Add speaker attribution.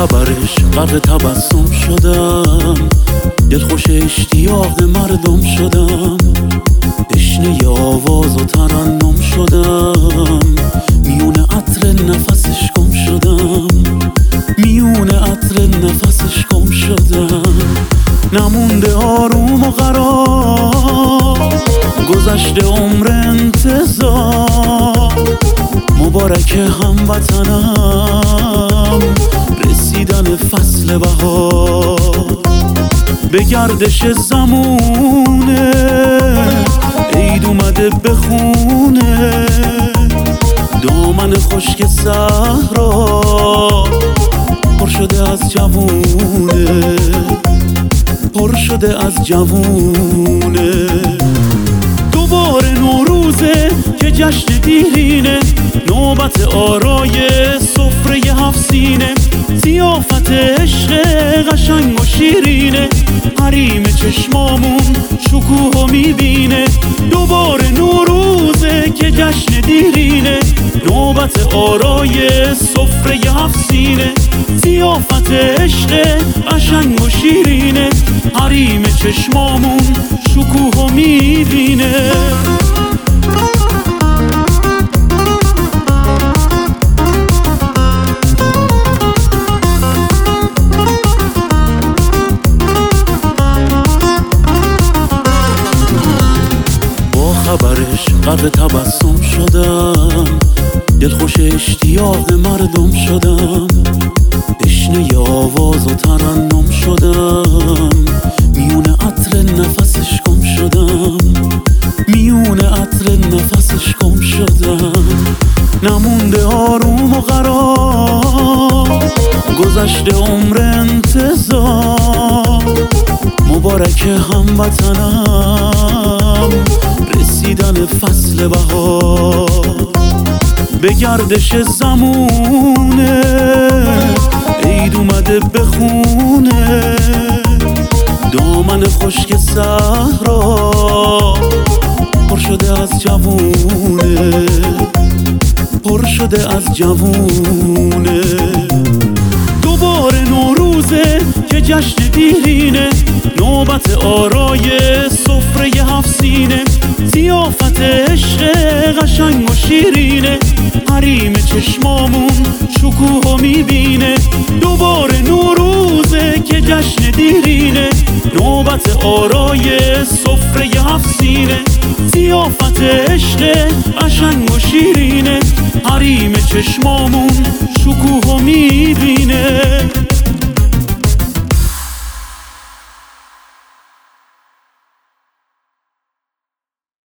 Speaker 1: خبرش غرق تبسم شدم، دلخوش اشتیاق مردم شدم، تشنه آواز و ترنم شدم، میون عطر نفسش گم شدم، میون عطر نفسش گم شدم. نمونده آروم و قرار، گذشته عمر انتظار، مبارک هموطنم رسیدن فصل بهار. به گردش زمونه عید اومده بخونه، دامن خشک صحرا پر شده از جوونه، پر شده از جوونه. دوباره نوروزه که جشن دیرینه، نوبت آرای سفره 7 سینه، ضیافت عشق قشنگ و شیرینه، حریم چشمامون شکوهو میبینه. دوباره نوروزه که جشن دیرینه، نوبت آرای سفره 7 سینه، ضیافت عشق قشنگ و شیرینه، حریم چشمامون شکوهو میبینه. خبرش غرق تبسم شدم، دلخوش اشتیاق مردم شدم، تشنه آواز و ترنم شدم، میون عطر نفسش گم شدم، میون عطر نفسش گم شدم. نمونده آروم و قرار، گذشته عمر انتظار، مبارک هموطنم رسیدن فصل بهار. به گردش زمونه عید اومده بخونه، دامن خشک صحرا پر شده از جوونه، پر شده از جوونه. دوباره نوروزه که جشن دیرینه، نوبت آرای سفره 7 سینه، ضیافت عشق قشنگ و شیرینه، حریم چشمامون شکوهو میبینه. دوباره نوروزه که جشن دیرینه، نوبت آرای سفره 7 سینه، ضیافت عشق قشنگ و شیرینه، حریم چشمامون شکوهو میبینه.